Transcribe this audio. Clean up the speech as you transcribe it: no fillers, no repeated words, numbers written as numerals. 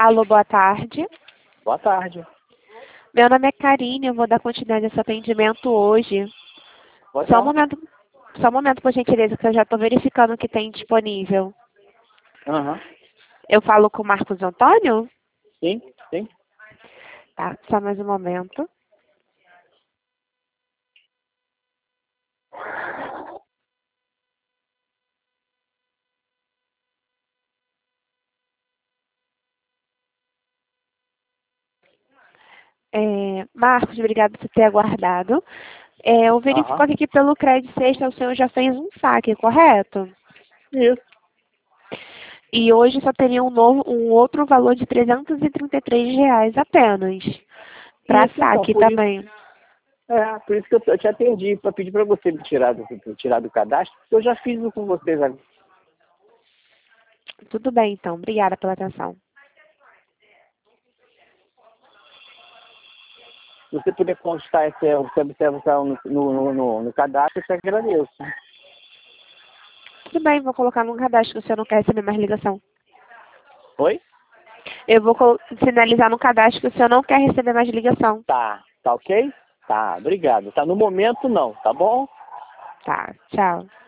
Alô, boa tarde. Boa tarde. Meu nome é Karine, eu vou dar continuidade a esse atendimento hoje. Boa Só tarde. um momento, por gentileza, que eu já estou verificando o que tem disponível. Aham. Eu falo com o Marcos Antônio? Sim, sim. Tá, só mais um momento. Marcos, obrigado por ter aguardado. Eu verifico Aham. aqui pelo Crédito Sexta, o senhor já fez um saque, correto? Isso. E hoje só teria um outro valor de R$ 333 apenas. Para Isso, então, saque também. por isso que eu te atendi, para pedir para você me tirar do cadastro, porque eu já fiz isso com vocês agora. Tudo bem, então. Obrigada pela atenção. Se você puder constar essa observação no cadastro, eu te agradeço. Tudo bem, vou colocar no cadastro que o senhor não quer receber mais ligação. Oi? Eu vou sinalizar no cadastro que o senhor não quer receber mais ligação. Tá ok? Tá, obrigado. Tá, no momento não, tá bom? Tá, tchau.